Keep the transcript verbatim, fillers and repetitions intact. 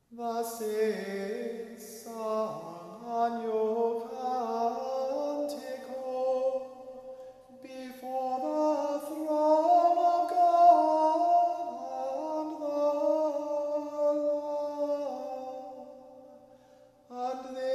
Thus is sung a new canticle before the throne of God and the Lamb. And